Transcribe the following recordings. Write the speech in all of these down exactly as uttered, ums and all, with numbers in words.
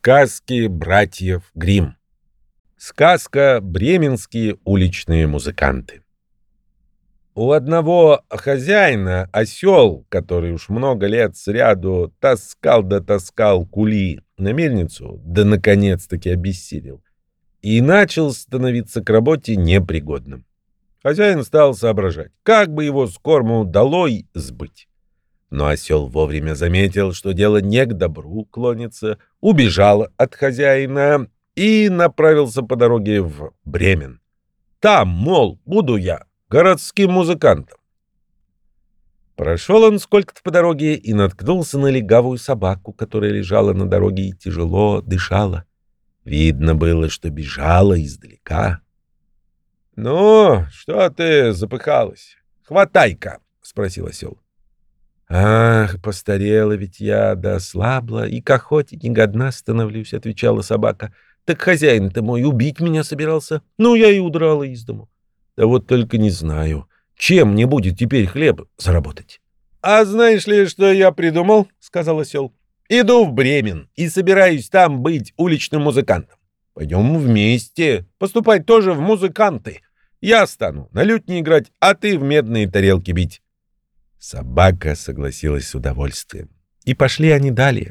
Сказки братьев Гримм. Сказка «Бременские уличные музыканты». У одного хозяина осел, который уж много лет сряду таскал да таскал кули на мельницу, да наконец-таки обессилел, и начал становиться к работе непригодным. Хозяин стал соображать, как бы его с корму долой сбыть. Но осел вовремя заметил, что дело не к добру клонится, убежал от хозяина и направился по дороге в Бремен. Там, мол, буду я городским музыкантом. Прошел он сколько-то по дороге и наткнулся на легавую собаку, которая лежала на дороге и тяжело дышала. Видно было, что бежала издалека. — Ну, что ты запыхалась? Хватай-ка, — спросил осел. — Ах, постарела ведь я, да ослабла, и к охоте негодна становлюсь, — отвечала собака. — Так хозяин-то мой убить меня собирался. Ну, я и удрала из дому. Да вот только не знаю, чем мне будет теперь хлеб заработать. — А знаешь ли, что я придумал? — сказал осел. — Иду в Бремен и собираюсь там быть уличным музыкантом. Пойдем вместе поступать тоже в музыканты. Я стану на лютне играть, а ты в медные тарелки бить. Собака согласилась с удовольствием. И пошли они далее.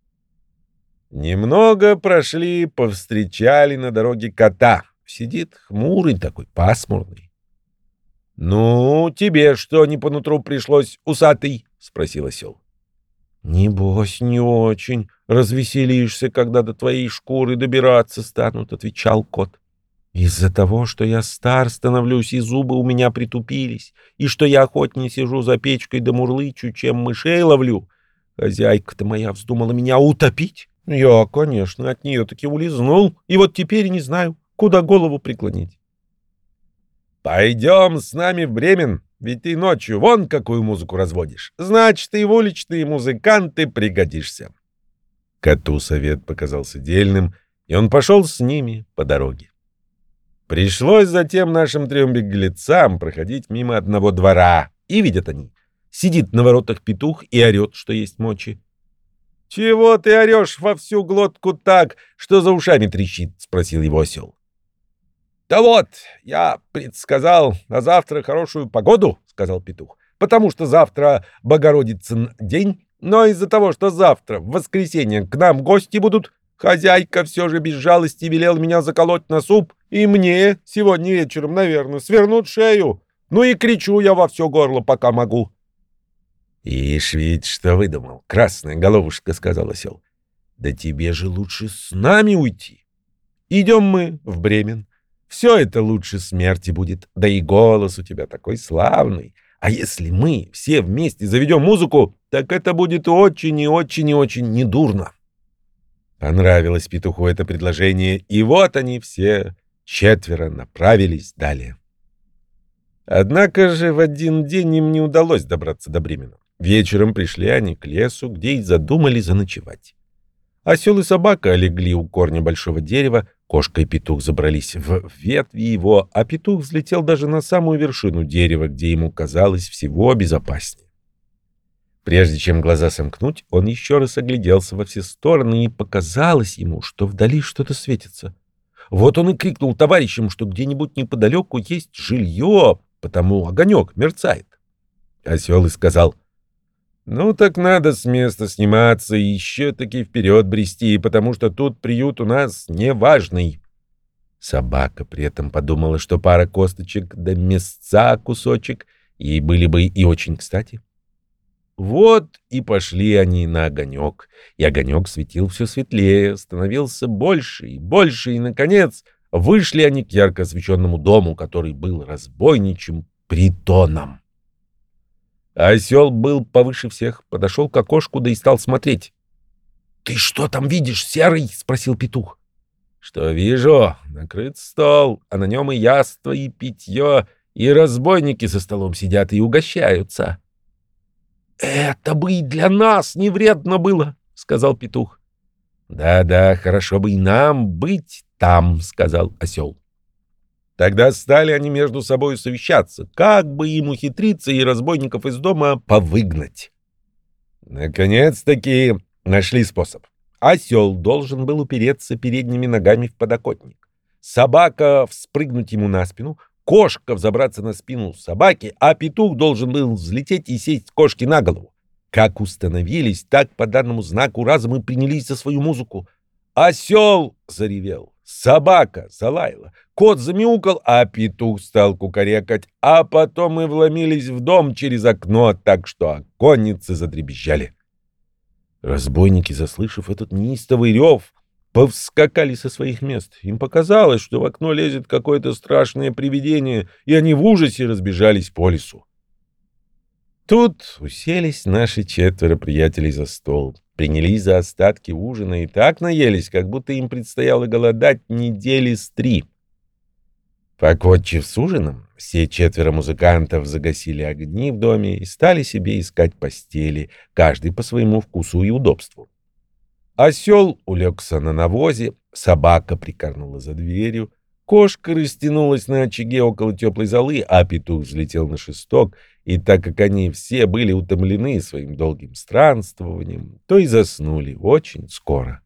Немного прошли, повстречали на дороге кота. Сидит хмурый такой, пасмурный. — Ну, тебе что не по нутру пришлось, усатый? — спросил осел. — Небось, не очень. Развеселишься, когда до твоей шкуры добираться станут, — отвечал кот. Из-за того, что я стар становлюсь, и зубы у меня притупились, и что я охотнее сижу за печкой да мурлычу, чем мышей ловлю, хозяйка-то моя вздумала меня утопить. Я, конечно, от нее таки улизнул, и вот теперь не знаю, куда голову преклонить. — Пойдем с нами в Бремен, ведь ты ночью вон какую музыку разводишь. Значит, и в уличные музыканты пригодишься. Коту совет показался дельным, и он пошел с ними по дороге. Пришлось затем нашим трем беглецам проходить мимо одного двора, и видят они. Сидит на воротах петух и орет, что есть мочи. — Чего ты орешь во всю глотку так, что за ушами трещит? — спросил его осел. — Да вот, я предсказал на завтра хорошую погоду, — сказал петух, — потому что завтра Богородицын день, но из-за того, что завтра, в воскресенье, к нам гости будут, хозяйка все же без жалости велела меня заколоть на суп, и мне сегодня вечером, наверное, свернут шею. Ну и кричу я во все горло, пока могу. — Ишь ведь, что выдумал, красная головушка, — сказал осел. — Да тебе же лучше с нами уйти. Идем мы в Бремен. Все это лучше смерти будет, да и голос у тебя такой славный. А если мы все вместе заведем музыку, так это будет очень и очень и очень недурно. Понравилось петуху это предложение, и вот они все четверо направились далее. Однако же в один день им не удалось добраться до Бремена. Вечером пришли они к лесу, где и задумали заночевать. Осел и собака легли у корня большого дерева, кошка и петух забрались в ветви его, а петух взлетел даже на самую вершину дерева, где ему казалось всего безопаснее. Прежде чем глаза сомкнуть, он еще раз огляделся во все стороны, и показалось ему, что вдали что-то светится. Вот он и крикнул товарищам, что где-нибудь неподалеку есть жилье, потому огонек мерцает. Осел и сказал: «Ну так надо с места сниматься и еще-таки вперед брести, потому что тут приют у нас неважный». Собака при этом подумала, что пара косточек да мясца кусочек ей были бы и очень кстати. Вот и пошли они на огонек, и огонек светил все светлее, становился больше и больше, и, наконец, вышли они к ярко освещенному дому, который был разбойничьим притоном. Осел был повыше всех, подошел к окошку, да и стал смотреть. — Ты что там видишь, серый? — спросил петух. — Что вижу? Накрыт стол, а на нем и яство, и питье, и разбойники за столом сидят и угощаются. — Это бы и для нас не вредно было, — сказал петух. «Да, — Да-да, хорошо бы и нам быть там, — сказал осел. Тогда стали они между собой совещаться, как бы им ухитриться и разбойников из дома повыгнать. Наконец-таки нашли способ. Осел должен был упереться передними ногами в подоконник. Собака вспрыгнуть ему на спину, кошка взобраться на спину собаки, а петух должен был взлететь и сесть кошке на голову. Как установились, так по данному знаку разом и принялись за свою музыку. Осел заревел, собака залаяла, кот замяукал, а петух стал кукарекать, а потом и вломились в дом через окно, так что оконницы задребезжали. Разбойники, заслышав этот неистовый рев, повскакали со своих мест. Им показалось, что в окно лезет какое-то страшное привидение, и они в ужасе разбежались по лесу. Тут уселись наши четверо приятелей за стол, принялись за остатки ужина и так наелись, как будто им предстояло голодать недели с три. Покончив с ужином, все четверо музыкантов загасили огни в доме и стали себе искать постели, каждый по своему вкусу и удобству. Осел улегся на навозе, собака прикорнула за дверью, кошка растянулась на очаге около теплой золы, а петух взлетел на шесток, и так как они все были утомлены своим долгим странствованием, то и заснули очень скоро.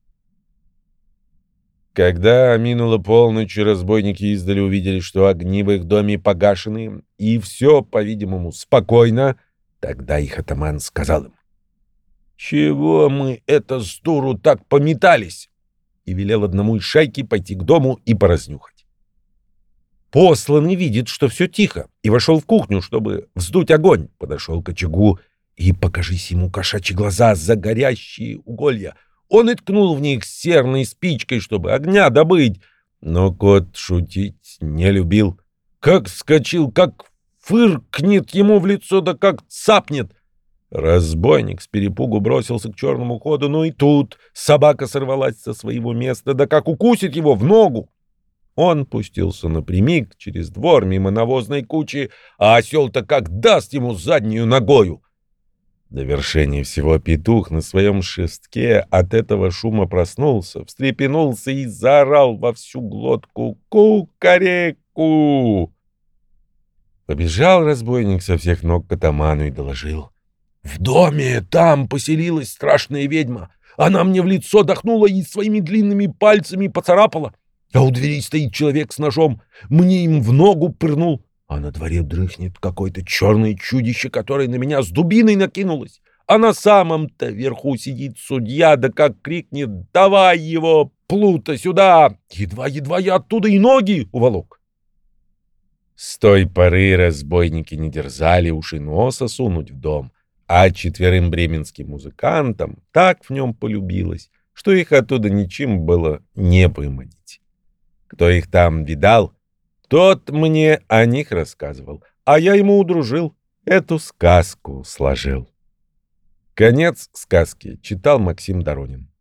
Когда минула полночь, разбойники издали увидели, что огни в их доме погашены, и все, по-видимому, спокойно, тогда их атаман сказал им: «Чего мы это с дуру так пометались?» и велел одному из шайки пойти к дому и поразнюхать. Посланный видит, что все тихо, и вошел в кухню, чтобы вздуть огонь, подошел к очагу, и, покажись ему кошачьи глаза за горящие уголья, он и ткнул в них серной спичкой, чтобы огня добыть. Но кот шутить не любил. Как вскочил, как фыркнет ему в лицо, да как цапнет. Разбойник с перепугу бросился к черному ходу, но и тут собака сорвалась со своего места, да как укусит его в ногу. Он пустился напрямик через двор мимо навозной кучи, а осел-то как даст ему заднюю ногою. В довершение всего петух на своем шестке от этого шума проснулся, встрепенулся и заорал во всю глотку: «Ку-ка-ре-ку!» Побежал разбойник со всех ног к атаману и доложил: «В доме там поселилась страшная ведьма. Она мне в лицо дохнула и своими длинными пальцами поцарапала. А у двери стоит человек с ножом. Мне им в ногу пырнул. А на дворе дрыхнет какое-то черное чудище, которое на меня с дубиной накинулось. А на самом-то верху сидит судья, да как крикнет: «Давай его, плута, сюда!» Едва-едва я оттуда и ноги уволок». С той поры разбойники не дерзали уж и носа сунуть в дом, а четверым бременским музыкантам так в нем полюбилось, что их оттуда ничем было не выманить. Кто их там видал, тот мне о них рассказывал, а я ему удружил, эту сказку сложил. Конец сказки читал Максим Доронин.